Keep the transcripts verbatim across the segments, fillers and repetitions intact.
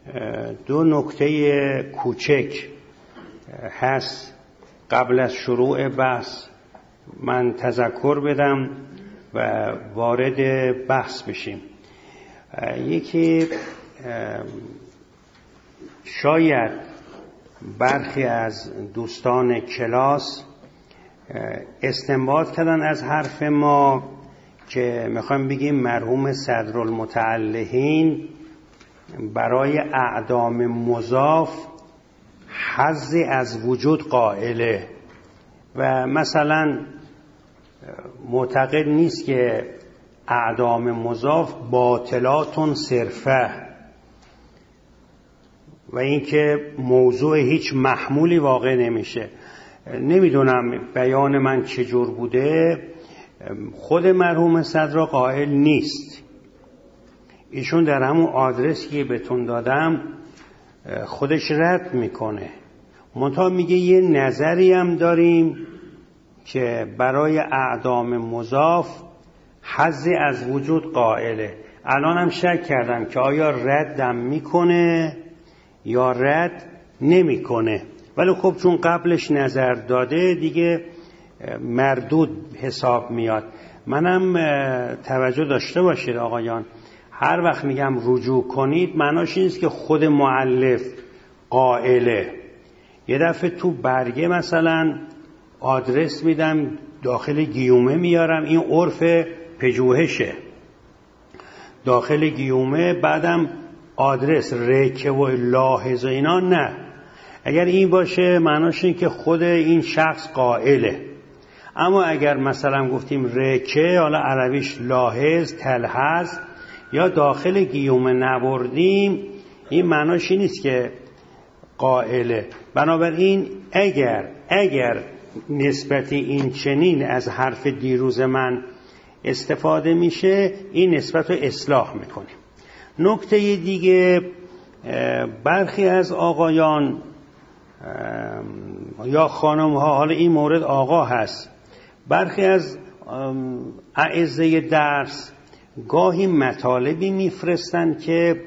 دو نکته کوچک هست قبل از شروع بحث من تذکر بدم و وارد بحث بشیم. یکی شاید برخی از دوستان کلاس استنباط کردن از حرف ما که میخوایم بگیم مرحوم صدرالمتعلهین برای اعدام مضاف حظی از وجود قائله و مثلا معتقد نیست که اعدام مضاف باطلاتون صرفه و اینکه موضوع هیچ محمولی واقع نمیشه. نمیدونم بیان من چجور بوده، خود مرحوم صدر قائل نیست. ایشون در همون آدرسی که بهتون دادم خودش رد میکنه، منتها میگه یه نظری هم داریم که برای اعدام مضاف حظی از وجود قائله. الان هم شک کردم که آیا ردم میکنه یا رد نمیکنه، ولی خب چون قبلش نظر داده دیگه مردود حساب میاد. منم توجه داشته باشید آقایان، هر وقت میگم رجوع کنید معناش این است که خود مؤلف قائله. یه دفعه تو برگه مثلا آدرس میدم داخل گیومه میارم، این عرف پژوهشه، داخل گیومه بعدم آدرس رکه و لاحظ و اینا نه. اگر این باشه معناش این که خود این شخص قائله. اما اگر مثلا گفتیم رکه، حالا عربیش لاحظ، تلحظ، یا داخل گیومه نبردیم، این معناش این نیست که قائله. بنابراین اگر اگر نسبت این چنین از حرف دیروز من استفاده میشه، این نسبت رو اصلاح میکنیم. نکته دیگه، برخی از آقایان یا خانم ها، حالا این مورد آقا هست، برخی از اعضای درس گاهی مطالبی میفرستن که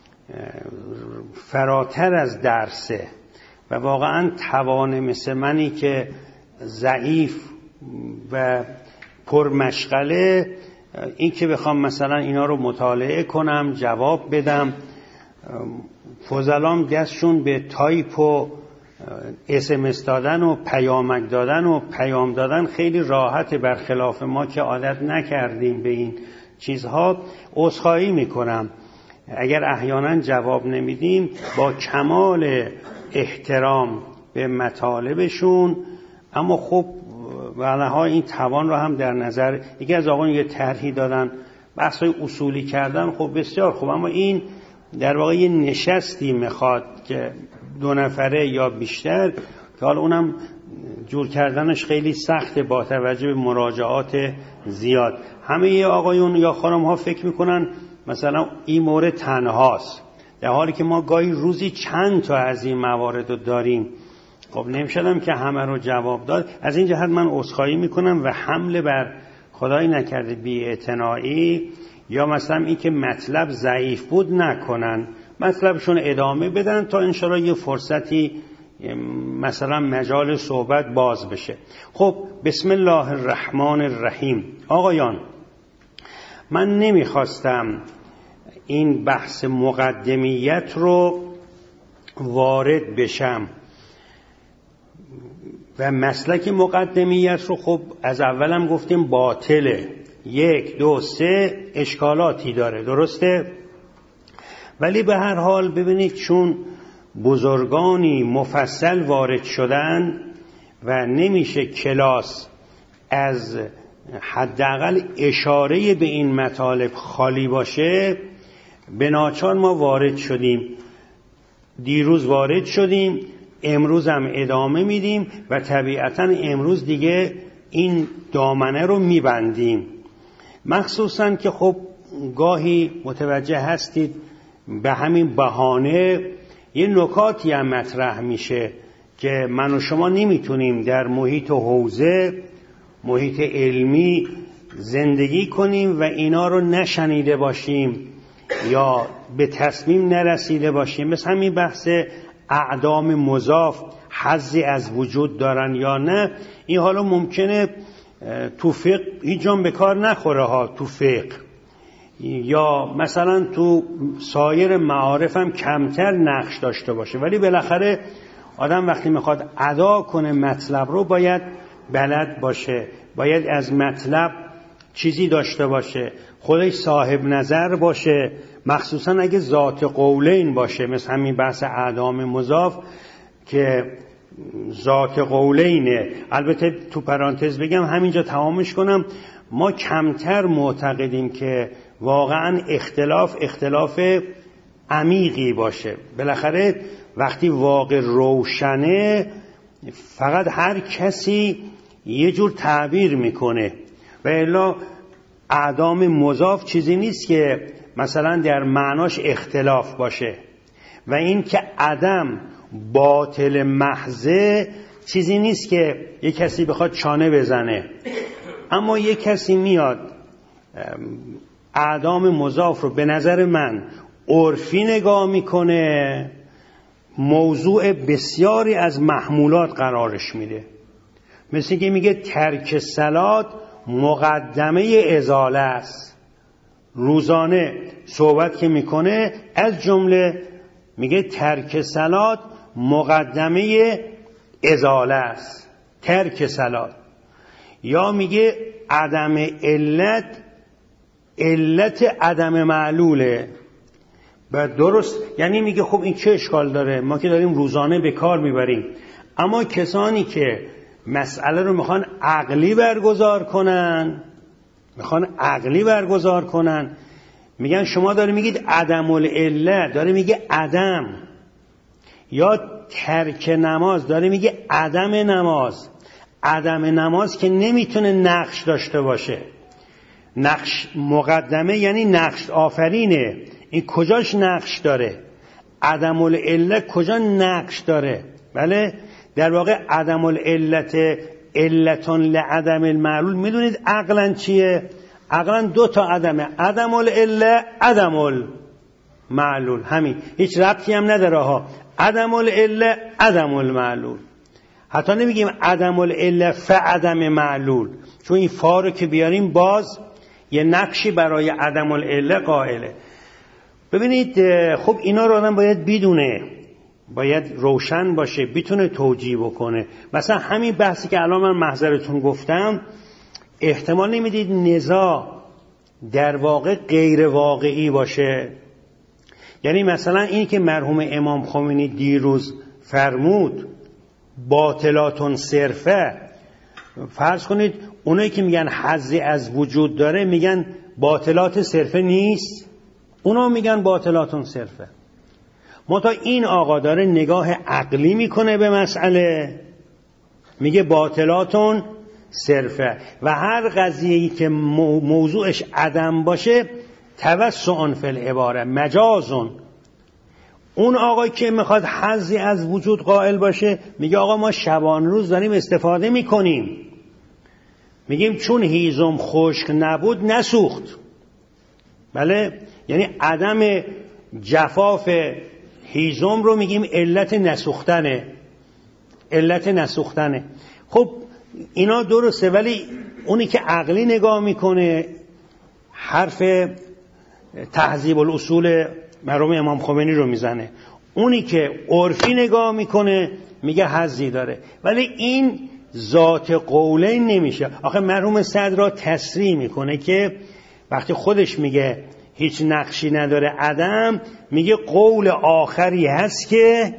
فراتر از درسه و واقعا توان مثل منی که ضعیف و پرمشغله، این که بخوام مثلا اینا رو مطالعه کنم جواب بدم، فضلام دستشون به تایپ و اس ام اس دادن و پیامک دادن و پیام دادن خیلی راحته، برخلاف ما که عادت نکردیم به این چیزها. عذرخواهی میکنم اگر احیانا جواب نمیدیم، با کمال احترام به مطالبشون. اما خب ولها این توان رو هم در نظر، یکی از آقایون یه طرحی دادن بحثای اصولی کردن، خب بسیار خوب، اما این در واقع یه نشستی میخواد که دو نفره یا بیشتر، که حالا اونم جور کردنش خیلی سخته با توجه به مراجعات زیاد. همه آقایون یا خانم ها فکر میکنن مثلا این مورد تنهاست، در حالی که ما گاهی روزی چند تا از این موارد رو داریم. خب نمیشدم که همه رو جواب داد. از این جهت من عذرخواهی میکنم و حمله بر خدای نکرده بی‌اعتنایی یا مثلا این که مطلب ضعیف بود نکنن، مطلبشون ادامه بدن تا انشاءالله یه فرصتی مثلا مجال صحبت باز بشه. خب بسم الله الرحمن الرحیم. آقایان، من نمیخواستم این بحث مقدمیت رو وارد بشم و مسلک مقدمیت رو خب از اولم گفتیم باطله، یک دو سه اشکالاتی داره، درسته؟ ولی به هر حال ببینید چون بزرگانی مفصل وارد شدن و نمیشه کلاس از حداقل اشاره به این مطالب خالی باشه، به ناچار ما وارد شدیم. دیروز وارد شدیم، امروز هم ادامه میدیم و طبیعتا امروز دیگه این دامنه رو میبندیم. مخصوصا که خب گاهی متوجه هستید به همین بهانه یه نکاتی هم مطرح میشه که من و شما نمیتونیم در محیط حوزه، محیط علمی زندگی کنیم و اینا رو نشنیده باشیم یا به تصمیم نرسیده باشیم، مثل همین بحث اعدام مضاف حظی از وجود دارن یا نه، این حالا ممکنه تو فقه هیچ جام به کار نخوره ها، تو فقه یا مثلا تو سایر معارف هم کمتر نقش داشته باشه، ولی بالاخره آدم وقتی میخواد ادا کنه مطلب رو باید بلد باشه، باید از مطلب چیزی داشته باشه، خودش صاحب نظر باشه، مخصوصا اگه ذات قولین باشه، مثل همین بحث اعدام مضاف که ذات قولینه. البته تو پرانتز بگم همینجا تمامش کنم، ما کمتر معتقدیم که واقعا اختلاف اختلاف عمیقی باشه. بالاخره وقتی واقع روشنه فقط هر کسی یه جور تعبیر میکنه و الا اعدام مضاف چیزی نیست که مثلا در معناش اختلاف باشه و این که عدم باطل محضه چیزی نیست که یه کسی بخواد چانه بزنه. اما یه کسی میاد اعدام مضاف رو به نظر من عرفی نگاه میکنه، موضوع بسیاری از محمولات قرارش میده، مثل که میگه ترک صلات مقدمه ازاله است. روزانه صحبت که میکنه از جمله میگه ترک صلات مقدمه ازاله است، ترک صلات. یا میگه عدم علت علت عدم معلوله. و درست، یعنی میگه خب این چه اشکال داره، ما که داریم روزانه به کار میبریم. اما کسانی که مسئله رو میخوان عقلی برگزار کنن میخوان عقلی برگزار کنن میگن شما داره میگید عدم العله، داره میگه عدم. یا ترک نماز، داره میگه عدم نماز. عدم نماز که نمیتونه نقش داشته باشه. نقش مقدمه یعنی نقش آفرینه، این کجاش نقش داره؟ عدم العله کجا نقش داره؟ بله، در واقع عدم العلت علتون لعدم المعلول. میدونید عقلا چیه؟ عقلا دو تا عدمه، عدم العله عدم المعلول، همین، هیچ ربطی هم نداره ها. عدم العله عدم المعلول، حتی نمیگیم عدم العله فعدم معلول، چون این فا رو که بیاریم باز یه نقشی برای عدم العله قائله. ببینید خب اینا رو آدم باید بدونه، باید روشن باشه، بتونه توجیه بکنه. مثلا همین بحثی که الان من محضرتون گفتم، احتمال نمیدید نزاع در واقع غیر واقعی باشه. یعنی مثلا این که مرحوم امام خمینی دیروز فرمود باطلاتون صرفه، فرض کنید اونایی که میگن حظی از وجود داره میگن باطلات صرفه نیست، اونا میگن باطلاتون صرفه. منتها این آقا داره نگاه عقلی میکنه به مسئله، میگه باطلاتون صرفه و هر قضیه‌ای که موضوعش عدم باشه توسع فی العباره مجازون. اون آقا که میخواد حظی از وجود قائل باشه میگه آقا ما شبان روز داریم استفاده میکنیم، میگیم چون هیزم خشک نبود نسوخت. بله، یعنی عدم جفاف هیزم رو میگیم علت نسوختنه، علت نسوختنه. خب اینا درسته، ولی اونی که عقلی نگاه میکنه حرف تهذیب الاصول مرحوم امام خمینی رو میزنه، اونی که عرفی نگاه میکنه میگه حظی داره. ولی این ذات قولین نمیشه. آخه مرحوم صدر تصریح میکنه که وقتی خودش میگه هیچ نقشی نداره عدم، میگه قول آخری هست که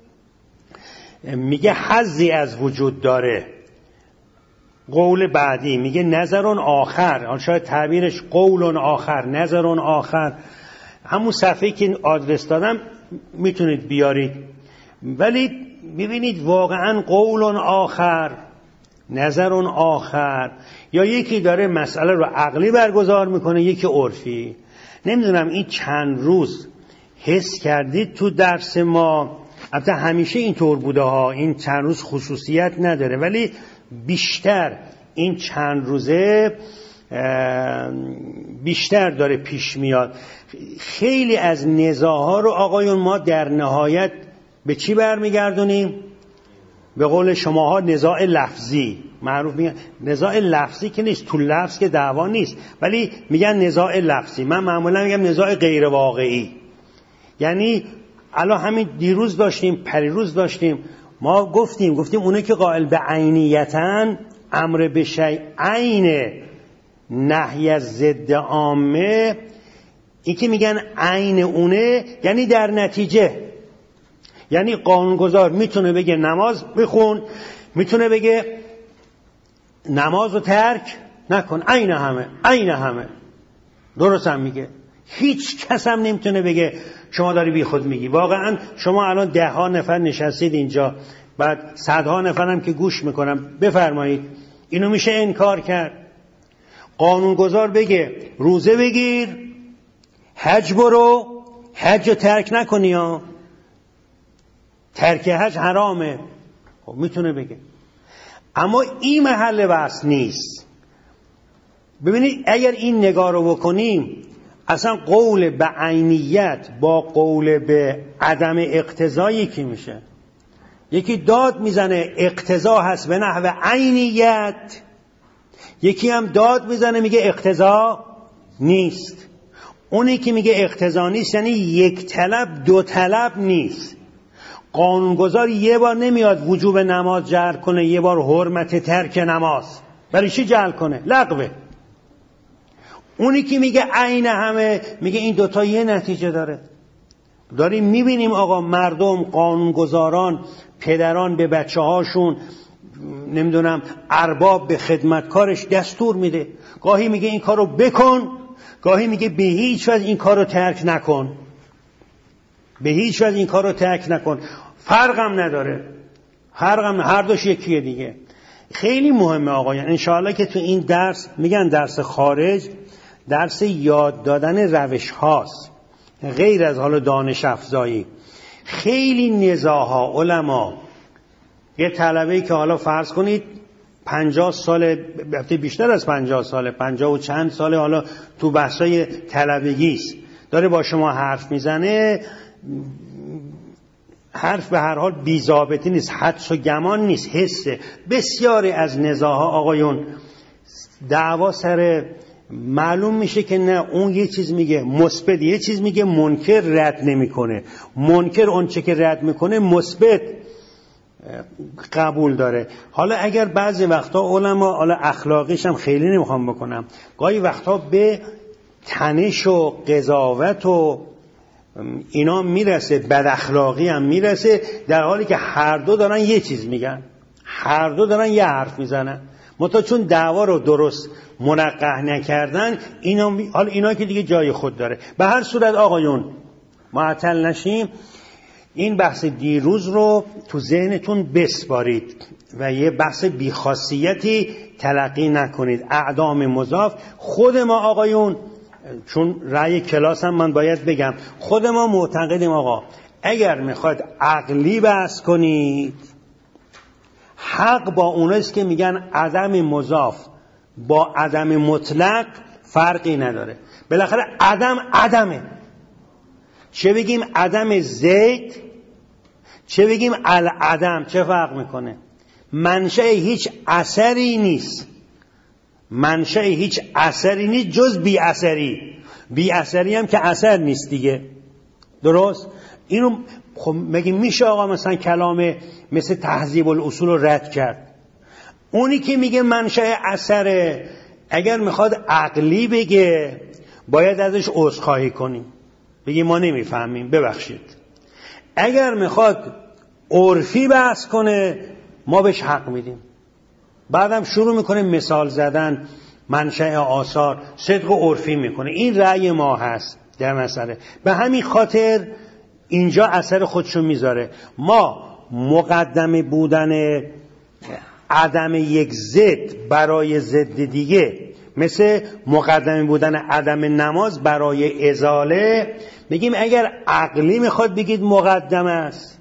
میگه حظی از وجود داره. قول بعدی میگه نظرون آخر، شاید تعبیرش قولون آخر، نظرون آخر. همون صفحه‌ای که آدرس دادم میتونید بیارید. ولی ببینید واقعا قولون آخر، نظرون آخر، یا یکی داره مسئله رو عقلی برگزار میکنه یکی عرفی. نمیدونم این چند روز حس کردید تو درس ما، البته همیشه اینطور بوده ها، این چند روز خصوصیت نداره، ولی بیشتر این چند روزه بیشتر داره پیش میاد. خیلی از نزاع‌ها رو آقایون ما در نهایت به چی برمیگردونیم؟ به قول شماها نزاع لفظی معروف میگن. نزاع لفظی که نیست، تو لفظ که دعوا نیست، ولی میگن نزاع لفظی. من معمولا میگم نزاع غیر واقعی. یعنی الان همین دیروز داشتیم، پریروز داشتیم، ما گفتیم گفتیم اونه که قائل به عینیتن، امر به شیء عین نهی از ضد عامه، این که میگن عین اونه یعنی در نتیجه، یعنی قانونگذار میتونه بگه نماز بخون، میتونه بگه نماز رو ترک نکن، عین همه عین همه درست هم میگه. هیچ کس هم نمیتونه بگه شما داری بی خود میگی. واقعا شما الان ده ها نفر نشستید اینجا، بعد صدها نفر هم که گوش میکنم، بفرمایید اینو میشه انکار کرد؟ قانونگذار بگه روزه بگیر، حج برو، حج ترک نکنی ها، ترک حج حرامه، خب میتونه بگه. اما این محل بحث نیست. ببینید اگر این نگاه رو بکنیم، اصلا قول به عینیت با قول به عدم اقتضایی کی میشه؟ یکی داد میزنه اقتضا هست به نحو عینیت، یکی هم داد میزنه میگه اقتضا نیست. اونی که میگه اقتضا نیست یعنی یک طلب دو طلب نیست. قانونگذار یه بار نمیاد وجوب نماز جعل کنه، یه بار حرمت ترک نماز، برای چی جعل کنه؟ لغوه. اونی که میگه عین همه میگه این دوتا یه نتیجه داره. داریم میبینیم آقا مردم، قانونگذاران، پدران به بچه هاشون، نمیدونم ارباب به خدمتکارش دستور میده، گاهی میگه این کارو بکن، گاهی میگه به هیچ وجه این کارو ترک نکن، به هیچ وجه این کارو ترک نکن. فرقم نداره، فرقم هر دوش یکیه دیگه. خیلی مهمه آقایان. انشاءالله که تو این درس، میگن درس خارج، درس یاد دادن روش هاست، غیر از حالا دانش افزایی. خیلی نزاع‌ها علما، یه طلبه‌ای که حالا فرض کنید پنجاه سال، بیشتر از پنجاه ساله، پنجاه و چند ساله، حالا تو بحثای طلبگیست، داره با شما حرف میزنه، حرف به هر حال بی ضابطه نیست، حدس و گمان نیست، حسه. بسیاری از نزاع‌ها آقایون دعوا سر معلوم میشه که نه، اون یه چیز میگه مثبت، یه چیز میگه منکر، رد نمیکنه. منکر اون چه که رد میکنه مثبت قبول داره. حالا اگر بعضی وقتا علما، حالا اخلاقیش هم خیلی نمیخوام بکنم، گاهی وقتا به تنش و قضاوت و اینا میرسه، بد اخلاقی هم میرسه، در حالی که هر دو دارن یه چیز میگن، هر دو دارن یه حرف میزنن، منتها چون دعوا رو درست منقح نکردن، اینا می... حالا اینا که دیگه جای خود داره. به هر صورت آقایون معطل نشیم، این بحث دیروز رو تو ذهنتون بسپارید و یه بحث بیخاصیتی تلقی نکنید. اعدام مضاف، خود ما آقایون، چون رأی کلاس هم من باید بگم، خود ما معتقدیم آقا اگر میخواد عقلی بحث کنید، حق با اوناست که میگن عدم مضاف با عدم مطلق فرقی نداره. بالاخره عدم عدمه، چه بگیم عدم زید چه بگیم العدم، چه فرق میکنه؟ منشأ هیچ اثری نیست، منشأ هیچ اثری نیست جز بی اثری. بی اثری هم که اثر نیست دیگه، درست؟ اینو خب مگه میشه آقا مثلا کلام مثل تهذیب الاصول رو رد کرد؟ اونی که میگه منشأ اثره، اگر میخواد عقلی بگه باید ازش عذرخواهی کنیم، بگی ما نمیفهمیم ببخشید. اگر میخواد عرفی بحث کنه ما بهش حق میدیم. بعدم شروع میکنه مثال زدن، منشأ آثار، صدق و عرفی میکنه. این رأی ما هست در مسئله. به همین خاطر اینجا اثر خودشو میذاره. ما مقدمه بودن عدم یک ضد برای ضد دیگه، مثل مقدمه بودن عدم نماز برای ازاله، بگیم اگر عقلی میخواد بگید مقدمه است،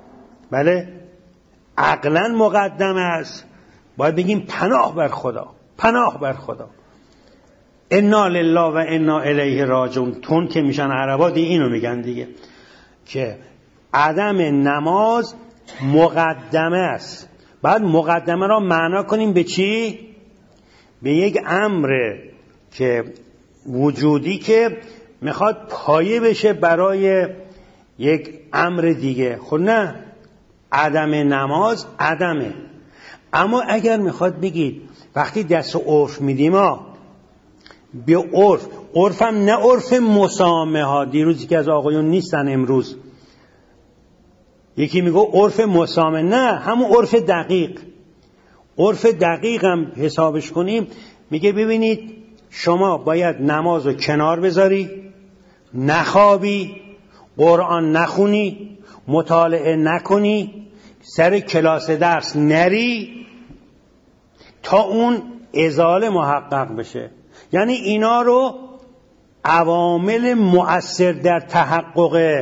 بله عقلا مقدمه است، باید بگیم پناه بر خدا، پناه بر خدا. انا لله و انا الیه راجعون. تون که میشن عربا دیگه اینو میگن دیگه، که عدم نماز مقدمه است. بعد مقدمه را معنا کنیم به چی؟ به یک امر که وجودی که میخواد پایه بشه برای یک امر دیگه. خب نه، عدم نماز عدمه. اما اگر میخواد بگید وقتی دست عرف میدیم ها، به عرف، عرف هم نه عرف مسامه ها، دیروزی که از آقایون نیستن امروز یکی میگه عرف مسامه، نه، همون عرف دقیق. عرف دقیق هم حسابش کنیم، میگه ببینید شما باید نماز رو کنار بذاری، نخوابی، قرآن نخونی، مطالعه نکنی، سر کلاس درس نری تا اون ازاله محقق بشه. یعنی اینا رو عوامل مؤثر در تحقق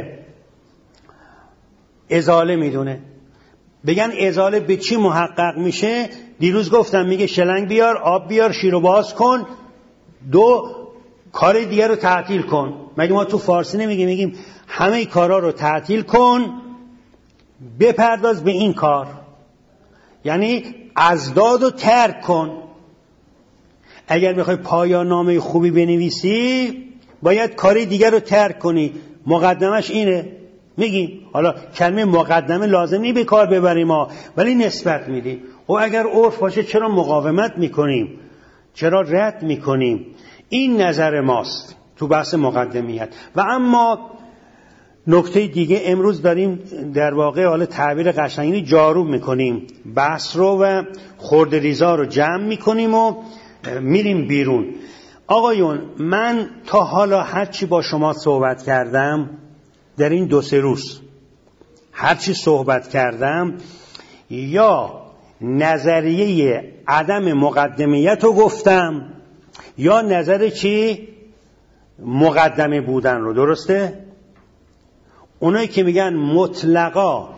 ازاله میدونه. بگن ازاله به چی محقق میشه؟ دیروز گفتم میگه شلنگ بیار، آب بیار، شیر رو باز کن، دو کار دیگر رو تعطیل کن. مگه ما تو فارسی نمیگیم؟ میگیم همه کارا رو تعطیل کن، بپرداز به این کار. یعنی ازداد رو ترک کن. اگر میخوای پایان نامه خوبی بنویسی باید کار دیگر رو ترک کنی. مقدمش اینه. میگیم حالا کلمه مقدمه لازم نی به کار ببریم ما، ولی نسبت میدیم. و اگر عرف باشه چرا مقاومت میکنیم؟ چرا رد میکنیم؟ این نظر ماست تو بحث مقدمیت. و اما نکته دیگه امروز داریم در واقع حالا تعبیر قشنگی جارو میکنیم، بحث رو و خرده ریزا رو جمع میکنیم و میریم بیرون. آقایون، من تا حالا هرچی با شما صحبت کردم در این دو سه روز، هرچی صحبت کردم یا نظریه عدم مقدمیت رو گفتم یا نظر چی؟ مقدمه بودن رو. درسته؟ اونایی که میگن مطلقا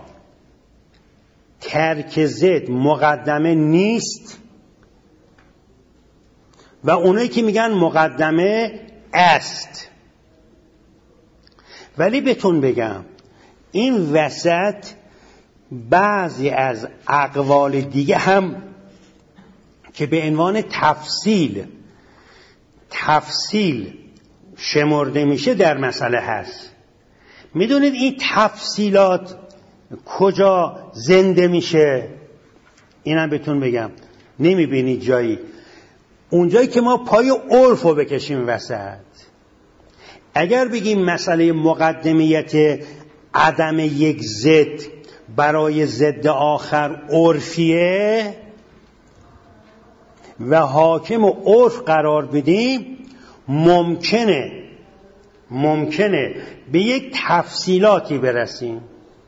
ترک ضد مقدمه نیست و اونایی که میگن مقدمه است. ولی بهتون بگم این وسط بعضی از اقوال دیگه هم که به عنوان تفصیل تفصیل شمرده میشه در مسئله هست. میدونید این تفصیلات کجا زنده میشه؟ اینم بهتون بگم، نمیبینید جایی. اونجایی که ما پای عرف رو بکشیم وسط. اگر بگیم مسئله مقدمیت عدم یک ضد برای ضد آخر عرفیه و حاکم و عرف قرار بدیم، ممکنه ممکنه به یک تفصیلاتی برسیم.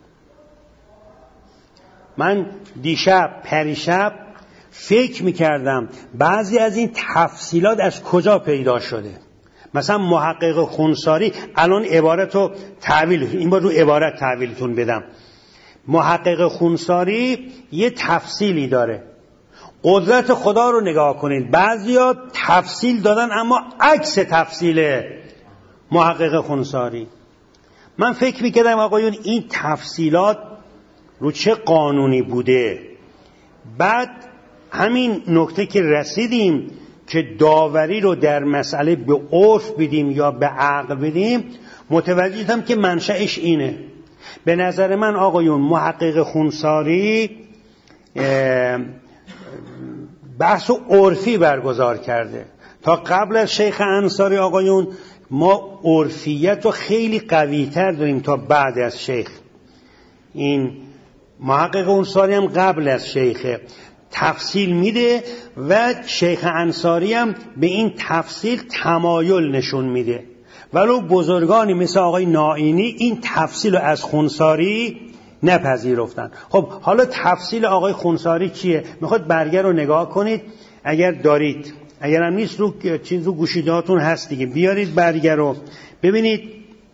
من دیشب پریشب فکر میکردم بعضی از این تفصیلات از کجا پیدا شده. مثلا محقق خونساری الان عبارت رو تعویل، این بار رو عبارت تعویلتون بدم. محقق خونساری یه تفصیلی داره. قدرت خدا رو نگاه کنید، بعضیا تفصیل دادن اما عکس تفصیل محقق خونساری. من فکر میکردم آقایون این تفصیلات رو چه قانونی بوده. بعد همین نکته که رسیدیم که داوری رو در مسئله به عرف بدیم یا به عقل بدیم، متوجه شدم که منشأش اینه. به نظر من آقایون محقق خونساری بحث عرفی برگزار کرده. تا قبل از شیخ انصاری آقایون ما عرفیت رو خیلی قوی تر داریم تا بعد از شیخ. این محقق انصاری هم قبل از شیخه، تفصیل میده و شیخ انصاری هم به این تفصیل تمایل نشون میده. ولو بزرگانی مثل آقای نائینی این تفصیل رو از خونساری نپذیرفتن. خب حالا تفصیل آقای خونساری چیه؟ میخواد برگه رو نگاه کنید اگر دارید، اگر هم نیست رو چیز رو گوشیدهاتون هست دیگه، بیارید برگه رو ببینید.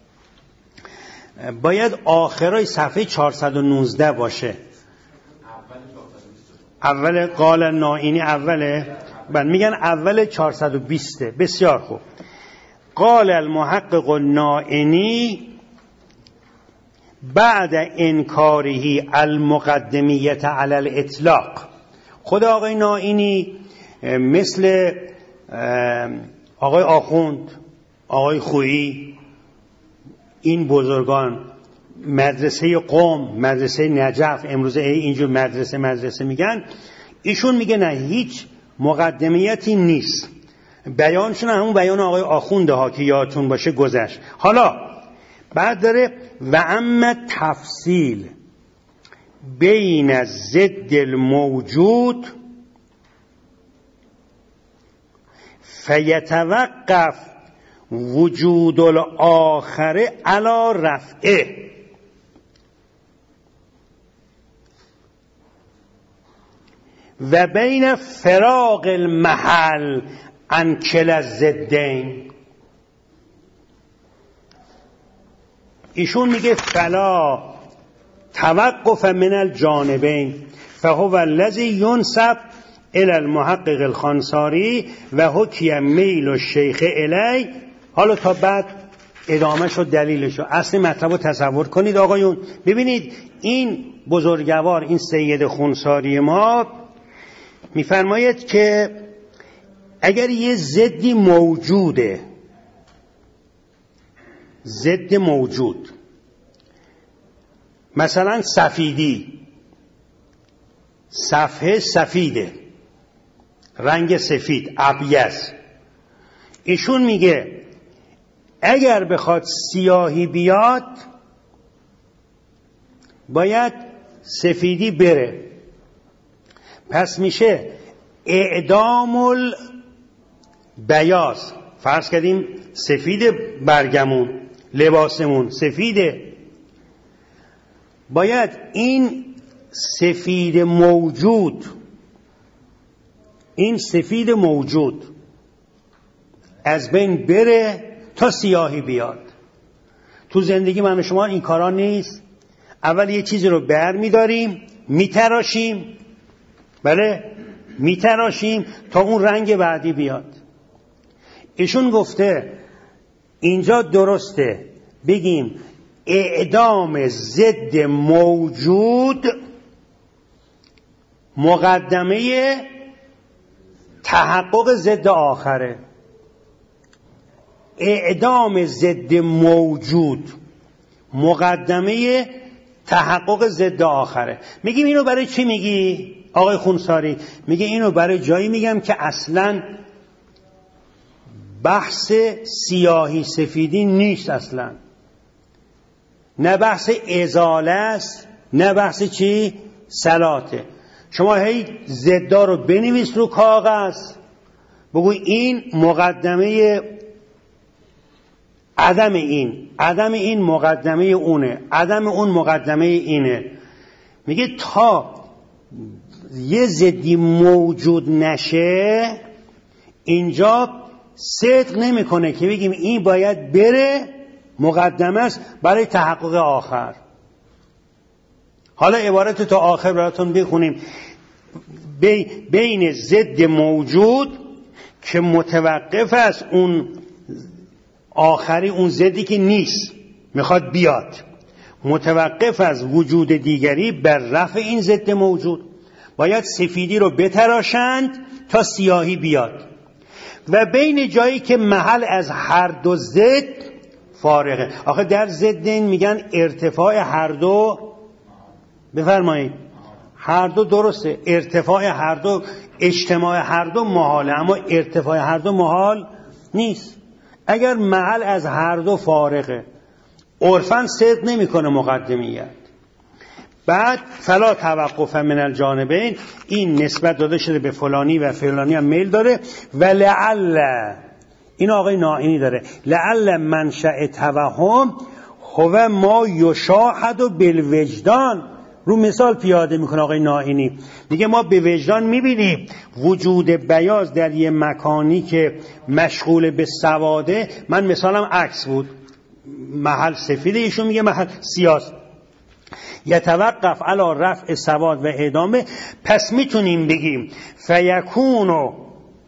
باید آخرای صفحه چهارصد و نوزده باشه. اول قال نائینی اوله من میگن اول چهارصد و بیست. بسیار خوب. قال المحقق النائینی بعد انکاره المقدمیت علی الاطلاق. خود آقای نائینی مثل آقای آخوند، آقای خویی، این بزرگان مدرسه قم، مدرسه نجف، امروزه اینجور مدرسه مدرسه میگن، ایشون میگه نه هیچ مقدمیتی نیست. بیانشون همون بیان آقای آخونده ها که یادتون باشه گذشت. حالا بعد داره و اما تفصیل بین الضد الموجود فیتوقف وجود الاخر علی رفعه. و بین فراق المحل عن کلا الضدین. ایشون میگه فلا توقف من الجانبین فهو الذی ینسب الی المحقق الخانساری و حکی میل الشیخ الی. حالا تا بعد ادامهش و دلیلش. اصل مطلب رو تصور کنید آقایون. ببینید این بزرگوار، این سید خونساری ما میفرماید که اگر یه ضدی موجوده، ضد موجود، مثلا سفیدی، صفحه سفیده، رنگ سفید، ابیض، ایشون میگه اگر بخواد سیاهی بیاد باید سفیدی بره. پس میشه اعدام البیاض. فرض کردیم سفید برگمون، لباسمون سفیده، باید این سفید موجود، این سفید موجود از بین بره تا سیاهی بیاد. تو زندگی من و شما این کارا نیست. اول یه چیزی رو بر میداریم، میتراشیم، بله میتراشیم تا اون رنگ بعدی بیاد. ایشون گفته اینجا درسته بگیم اعدام ضد موجود مقدمه تحقق ضد آخره. اعدام ضد موجود مقدمه تحقق ضد آخره. میگیم اینو برای چی میگی آقای خونساری؟ میگه اینو برای جایی میگم که اصلا بحث سیاهی سفیدی نیست، اصلا نه بحث ازاله است نه بحث چی صلاته. شما هی ضدا رو بنویس رو کاغذ، بگو این مقدمه عدم این، عدم این مقدمه اونه، عدم اون مقدمه اینه. میگه تا یه ضدی موجود نشه اینجا صدق نمیکنه که بگیم این باید بره، مقدمه است برای تحقق آخر. حالا عبارت تا آخر براتون بخونیم. بی بین ضد موجود که متوقف است، اون آخری اون ضدی که نیست میخواد بیاد، متوقف از وجود دیگری بر رفع این ضد موجود، باید سفیدی رو بتراشند تا سیاهی بیاد. و بین جایی که محل از هر دو ضد فارغه. آخه در ضدین میگن ارتفاع هر دو، بفرمایید، هر دو درسته، ارتفاع هر دو، اجتماع هر دو محاله، اما ارتفاع هر دو محال نیست. اگر محل از هر دو فارغه عرفاً صدق نمیکنه مقدمیت. بعد فلا توقف من الجانبین، این نسبت داده شده به فلانی و فلانی هم میل داره. و لعل، این آقای نائینی داره، لعل منشأ توهم هو ما یشاهد بالوجدان. رو مثال پیاده میکنه آقای نائینی، میگه ما به وجدان میبینیم وجود بیاض در یه مکانی که مشغول به سواده. من مثالم عکس بود، محل سفیده، ایشون میگه محل سیاست. یتوقف علی رفع سواد و اعدامه. پس میتونیم بگیم فیکونو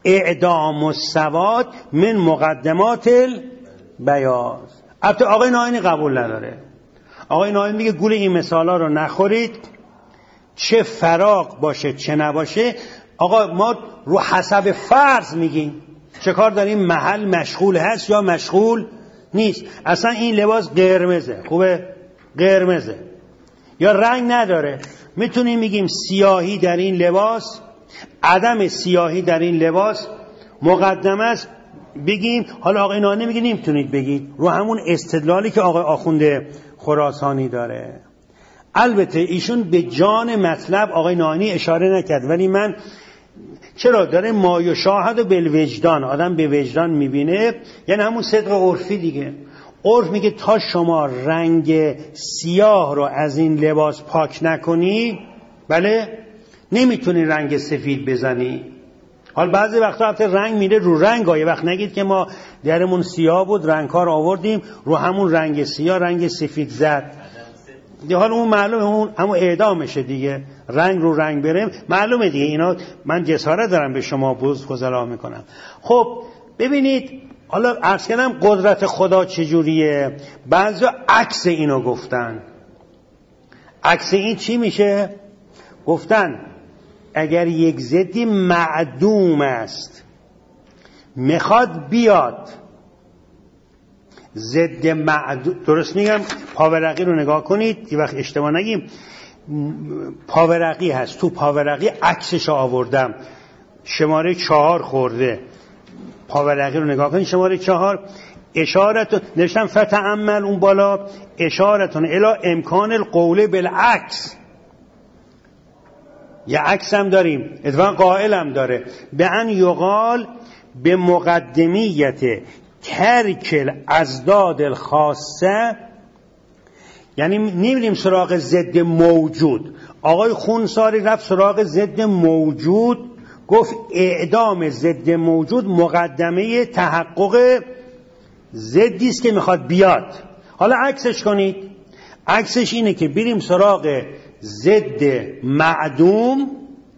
اعدام السواد من مقدمات البیاض. البته آقای ناینی قبول نداره. آقای ناینی میگه گول این مثالا رو نخورید، چه فراق باشه چه نباشه. آقا ما رو حسب فرض میگیم، چه کار داریم محل مشغول هست یا مشغول نیست. اصلا این لباس قرمزه، خوبه قرمزه یا رنگ نداره، میتونیم میگیم سیاهی در این لباس، عدم سیاهی در این لباس مقدمه است بگیم. حالا آقای ناینی میگه نمیتونید بگید، رو همون استدلالی که آقای آخوند خراسانی داره. البته ایشون به جان مطلب آقای ناینی اشاره نکرد، ولی من چرا داره ما یشاهد بالوجدان، آدم به وجدان میبینه، یعنی همون صدق عرفی دیگه. عرف میگه تا شما رنگ سیاه رو از این لباس پاک نکنی، بله نمیتونی رنگ سفید بزنی. حال بعضی وقتا حتی رنگ میره رو رنگ ها. یه وقت نگید که ما درمون سیاه بود رنگ ها رو آوردیم رو همون رنگ سیاه رنگ سفید زد. حال اون معلومه اون همون اعدامشه دیگه، رنگ رو رنگ بریم معلومه دیگه. اینا من جسارت دارم به شما بوز خزلا میکنم. خب ببینید، حالا عرض کردم قدرت خدا چجوریه. بعضی عکس اینو گفتن. عکس این چی میشه؟ گفتن اگر یک ضدی معدوم است میخواد بیاد ضد معدوم، درست میگم؟ پاورقی رو نگاه کنید یه وقت اشتباه نگیم. پاورقی هست، تو پاورقی عکسش آوردم، شماره چهار خورده. پاورقی رو نگاه کنید شماره چهار، اشارتون نوشتم فتعمل اون بالا، اشارتون الی امکان القول بالعکس. یه عکس هم داریم، اتفاقا قائل هم داره، به ان یقال به مقدمیت ترک الازداد الخاصه، یعنی نمیریم سراغ ضد موجود. آقای خونساری رفت سراغ ضد موجود، گفت اعدام ضد موجود مقدمه تحقق ضدی است که میخواد بیاد. حالا عکسش کنید. عکسش اینه که بریم سراغ ضد معدوم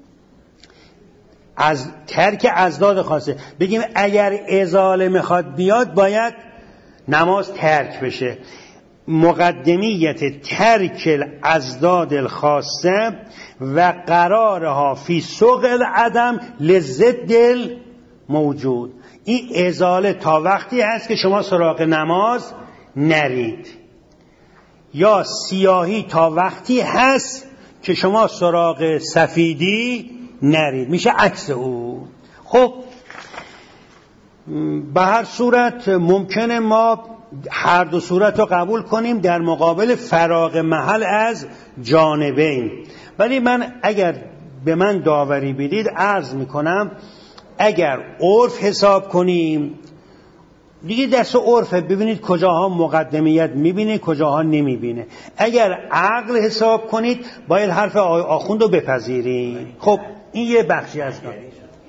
از ترک ازداد خاصه، بگیم اگر ازاله میخواد بیاد باید نماز ترک بشه. مقدمیت ترک الازداد الخاصه و قرارها فی سوق العدم لضد الموجود. این ازاله تا وقتی هست که شما سراغ نماز نرید، یا سیاهی تا وقتی هست که شما سراغ سفیدی نرید، میشه عکس او. خب به هر صورت ممکنه ما هر دو صورت رو قبول کنیم در مقابل فراغ محل از جانبین. ولی من اگر به من داوری بدید عرض میکنم اگر عرف حساب کنیم دیگه دست عرفه، ببینید کجاها مقدمیت میبینه کجاها نمیبینه. اگر عقل حساب کنید باید حرف آقای آخوند رو بپذیریم. خب این یه بخشی از کار.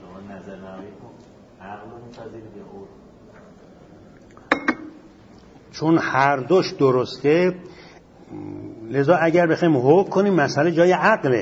چون هر دوش درسته، لذا اگر بخوایم حکم کنیم مسئله جای عقله،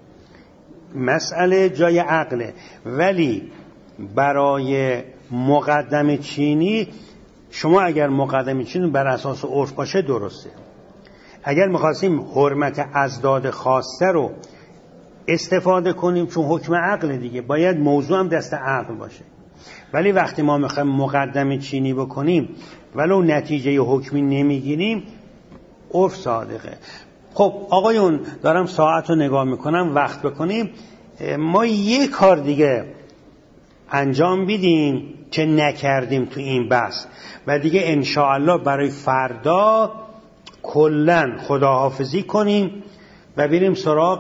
مسئله جای عقله. ولی برای مقدمه چینی، شما اگر مقدمه چینی بر اساس عرف باشه درسته. اگر می‌خواستیم حرمت ازداد خاصه رو استفاده کنیم، چون حکم عقل دیگه باید موضوع هم دست عقل باشه. ولی وقتی ما میخوایم مقدمه چینی بکنیم ولو نتیجه حکمی نمیگیریم، عرف صادقه. خب آقایون دارم ساعت رو نگاه میکنم، وقت بکنیم. ما یک کار دیگه انجام بدیم که نکردیم تو این بحث و دیگه انشاءالله برای فردا کلن خداحافظی کنیم و بریم سراغ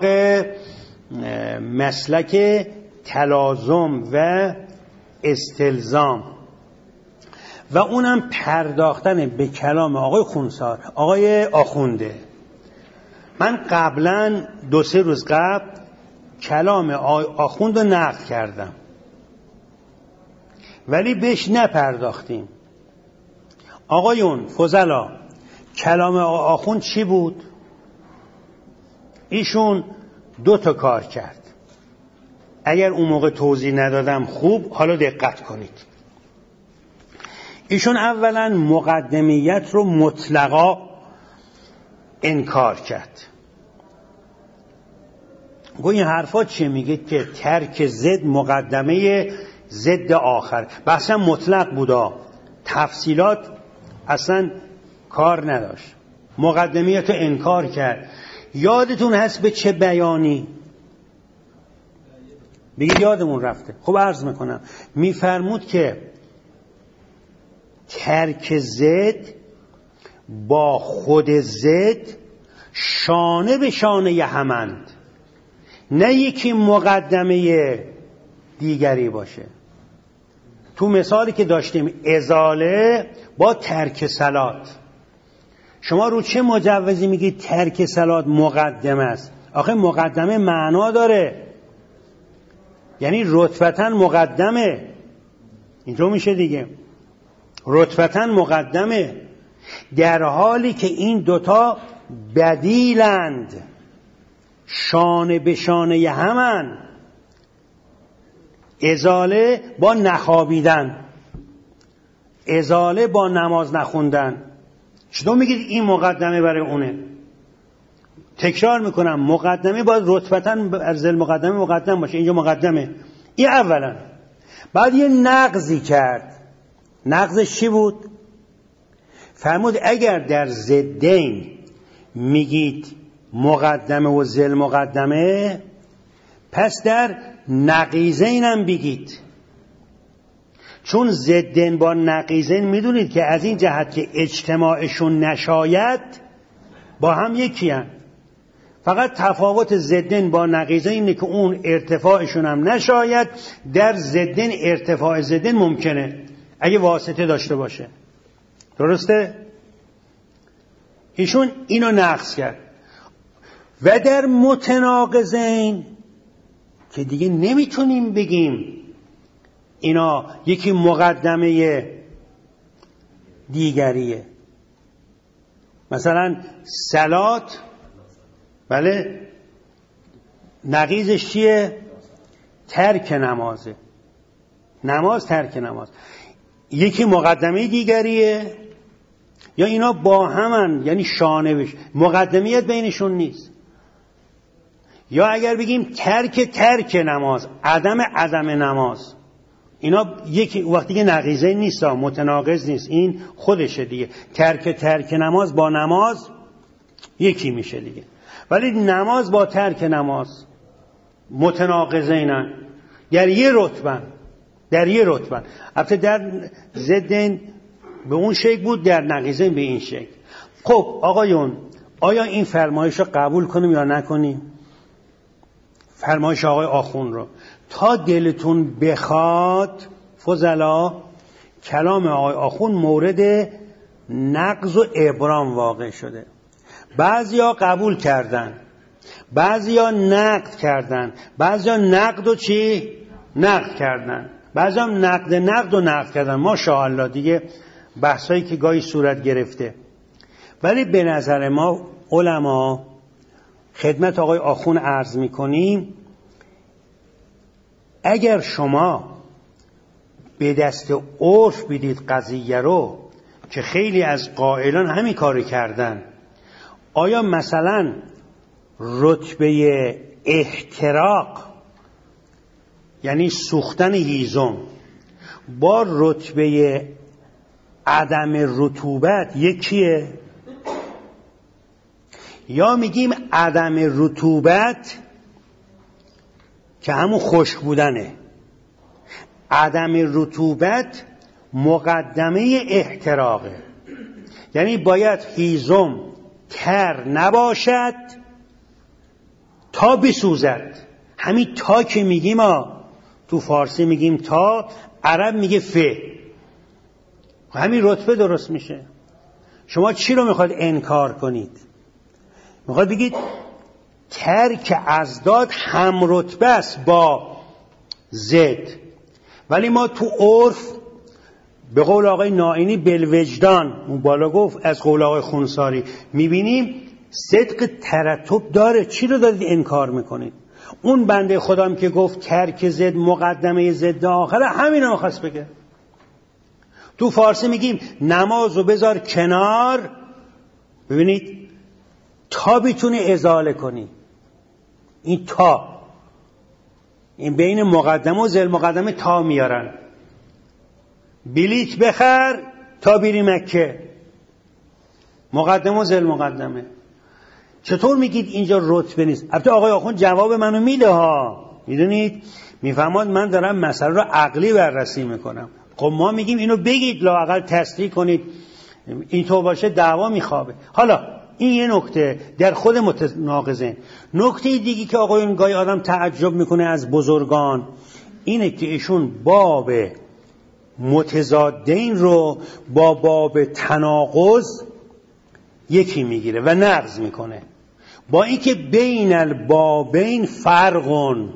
مسلک تلازم و استلزام و اونم پرداختن به کلام آقای خونسار، آقای آخونده. من قبلا دو سه روز قبل کلام آقای آخوند رو نقل کردم ولی بهش نپرداختیم. آقایون فضلا، کلام آخوند چی بود؟ ایشون دو تا کار کرد. اگر اون موقع توضیح ندادم خوب، حالا دقت کنید. ایشون اولا مقدمیت رو مطلقا انکار کرد. گو این حرفا چیه؟ میگه که ترک ضد مقدمه ضد آخر. بحثا مطلق بودا، تفصیلات اصلا کار نداشت. مقدمیت رو انکار کرد. یادتون هست به چه بیانی؟ بگید یادمون رفته. خب عرض میکنم. میفرمود که ترک ضد با خود ضد شانه به شانه همند، نه یکی مقدمه دیگری باشه. تو مثالی که داشتیم ازاله با ترک صلات، شما رو چه مجوزی میگید ترک صلات مقدمه است؟ آخه مقدمه معنا داره، یعنی رتبتاً مقدمه. اینطور میشه دیگه، رتبتاً مقدمه، در حالی که این دوتا بدیلند، شانه به شانه همن. ازاله با نخوابیدن، ازاله با نماز نخوندن. چطور میگید این مقدمه برای اونه؟ تکرار میکنم، مقدمه باید رتبتاً از مقدمه مقدم باشه. اینجا مقدمه. این اولا. بعد یه نقضی کرد. نقضش چی بود؟ فرمود اگر در ضدین میگید مقدمه و ذل مقدمه، پس در نقیضین هم بگید. چون ضدین با نقیضین میدونید که از این جهت که اجتماعشون نشاید با هم یکی هم. فقط تفاوت ضدین با نقیضین اینه که اون ارتفاعشون هم نشاید، در ضدین ارتفاع ضدین ممکنه اگه واسطه داشته باشه. درسته؟ ایشون اینو نقض کرد. و در متناقضین که دیگه نمیتونیم بگیم اینا یکی مقدمه دیگریه. مثلا صلات، بله، نقیضش چیه؟ ترک نمازه. نماز ترک نماز. یکی مقدمه دیگریه یا اینا با همن، یعنی شانه بش، مقدمیت بینشون نیست. یا اگر بگیم ترک ترک نماز، عدم عدم نماز، اینا یکی وقتی که نقیضه نیست، متناقض نیست، این خودشه دیگه. ترک ترک نماز با نماز یکی میشه دیگه. ولی نماز با ترک نماز متناقضه اینن، در یه رتبه، در یه رتبه. البته در ضدن به اون شکل بود، در نقیضین به این شکل. خب آقایون، آیا این فرمایش رو قبول کنیم یا نکنیم؟ فرمایش آقای آخوند رو تا دلتون بخواد فضلا، کلام آقای آخوند مورد نقض و ابرام واقع شده. بعضیا قبول کردن، بعضیا نقد کردن، بعضیا نقد و چی؟ نقد کردن، بعضیا هم نقد نقد و نقد کردن. ماشاءالله دیگه بحثایی که گاهی صورت گرفته. ولی به نظر ما علما، خدمت آقای آخوند عرض میکنیم، اگر شما به دست عرف بدید قضیه رو، که خیلی از قائلان همین کاری کردن، آیا مثلا رتبه احتراق یعنی سوختن هیزم با رتبه عدم رطوبت یکیه؟ یا میگیم عدم رطوبت که همون خشک بودنه، عدم رطوبت مقدمه احتراقه، یعنی باید هیزم تر نباشد تا بسوزد. همین تا که میگیم، ما تو فارسی میگیم تا، عرب میگه ف، همین رتبه درست میشه. شما چی رو میخواد انکار کنید؟ میخواد بگید ترک ازداد هم رتبه است با زد. ولی ما تو عرف به قول آقای نائینی بالوجدان، اون بالا گفت از قول آقای خونساری، میبینیم صدق ترتب داره. چی رو دارید انکار میکنید؟ اون بنده خدام که گفت ترک ضد مقدمه ضد آخره، همین رو می‌خواست بگه. تو فارسی میگیم نمازو بذار کنار، ببینید، تا بتونی ازاله کنی. این تا، این بین مقدمه و ضد مقدمه تا میارن. بلیت بخر تا بری مکه، مقدمه و ضد مقدمه. چطور میگید اینجا رتبه نیست؟ البته آقای آخوند جواب منو میده ها، میدونید، میفهماد من دارم مسئله رو عقلی بررسی میکنم. خب ما میگیم اینو بگید، لااقل تصدیق کنید، اینطور باشه دعوا میخوابه. حالا این یه نکته در خود متناقضین. نکته دیگی که آقایون گاهی آدم تعجب میکنه از بزرگان اینه که ایشون باب متضادین رو با باب تناقض یکی میگیره و نقض میکنه، با اینکه بین البابین فرقون،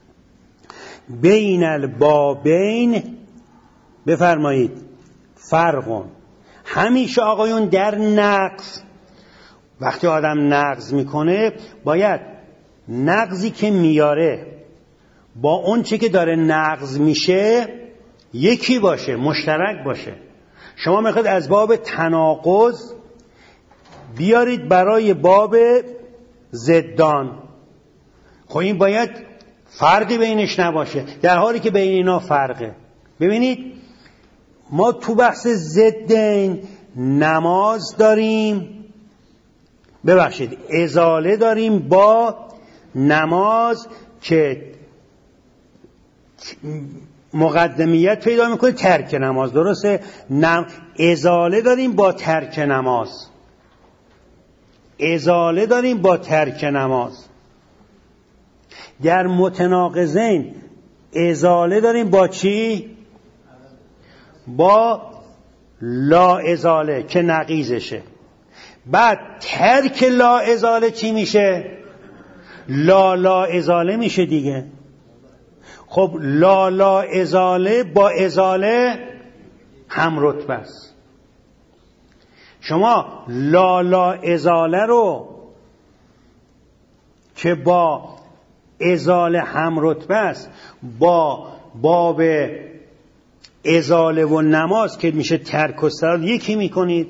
بین البابین بفرمایید فرقون. همیشه آقایون در نقض وقتی آدم نقض میکنه باید نقضی که میاره با اون چه که داره نقض میشه یکی باشه، مشترک باشه. شما میخواید از باب تناقض بیارید برای باب ضدان، خب این باید فرقی بینش نباشه، در حالی که بین اینا فرقه. ببینید ما تو بحث ضدین نماز داریم، ببخشید ازاله داریم با نماز که مقدمیت پیدا میکنه ترک نماز، درسته؟ نم... ازاله داریم با ترک نماز، ازاله داریم با ترک نماز. در متناقضین ازاله داریم با چی؟ با لا ازاله که نقیضشه. بعد ترک لا ازاله چی میشه؟ لا لا ازاله میشه دیگه. خب لا لا ازاله با ازاله هم رتبه است. شما لا لا ازاله رو که با ازاله هم رتبه است با باب ازاله و نماز که میشه ترک و سرد یکی میکنید.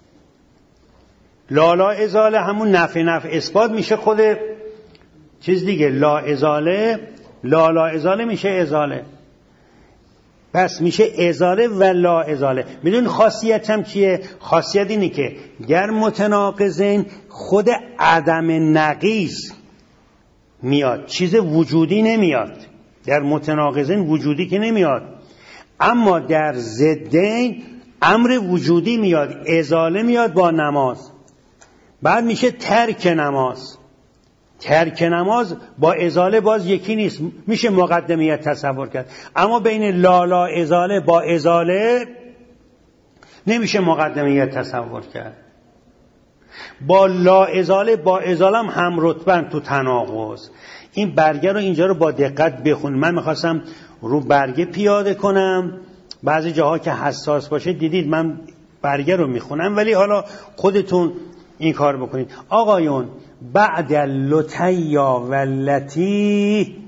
لا لا ازاله همون نفع نفع اثبات میشه خود چیز دیگه، لا ازاله لا لا ازاله میشه ازاله، پس میشه ازاله و لا ازاله. میدون خاصیت هم چیه؟ خاصیت اینه که گر متناقضین خود عدم نقیض میاد، چیز وجودی نمیاد. در متناقضین وجودی که نمیاد، اما در ضدین امر وجودی میاد، ازاله میاد با نماز. بعد میشه ترک نماز. ترک نماز با ازاله باز یکی نیست، میشه مقدمیت تصور کرد، اما بین لا لا ازاله با ازاله نمیشه مقدمیت تصور کرد. با لا ازاله با ازاله هم هم رتبن تو تناقض. این برگه رو اینجا رو با دقت بخونید. من میخواستم رو برگه پیاده کنم، بعضی جاها که حساس باشه دیدید من برگه رو میخونم، ولی حالا خودتون این کار بکنید. آقایون بعد اللتیا واللتی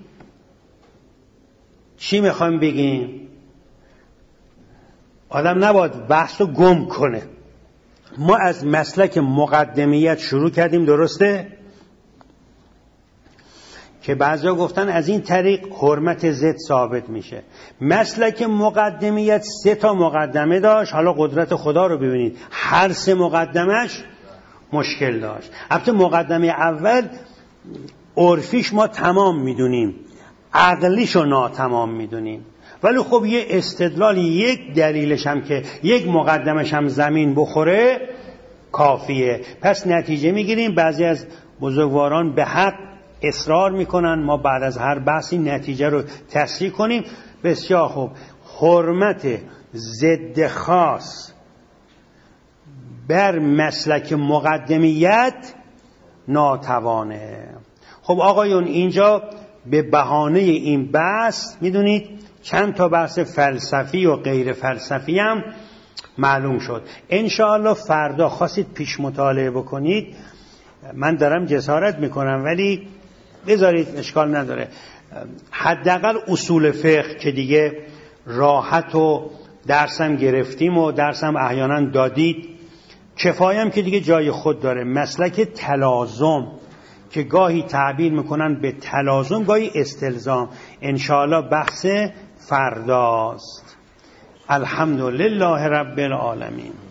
چی میخوایم بگیم؟ آدم نباید بحث رو گم کنه. ما از مسلک مقدمیت شروع کردیم، درسته؟ که بعضیا گفتن از این طریق حرمت ضد ثابت میشه. مسلک مقدمیت سه تا مقدمه داشت، حالا قدرت خدا رو ببینید، هر سه مقدمش مشکل داشت. البته مقدمه اول عرفیش ما تمام میدونیم، عقلیشو ناتمام میدونیم، ولی خب یه استدلال، یک دلیلش هم که یک مقدمش هم زمین بخوره کافیه. پس نتیجه میگیریم. بعضی از بزرگواران به حق اصرار میکنن ما بعد از هر بحثی نتیجه رو تصحیح کنیم. بسیار خوب. حرمت ضد خاص بر مسلک مقدمیت ناتوانه. خب آقایون اینجا به بهانه این بحث میدونید چند تا بحث فلسفی و غیر فلسفی هم معلوم شد. انشاءالله فردا خواستید پیش مطالعه بکنید، من دارم جسارت میکنم ولی بذارید اشکال نداره. حداقل اصول فقه که دیگه راحت و درسم گرفتیم و درسم احیانا دادید، کفایم که دیگه جای خود داره. مسلک تلازم که گاهی تعبیر میکنن به تلازم، گاهی استلزام، انشاءالله بحث فرداست. الحمدلله رب العالمین.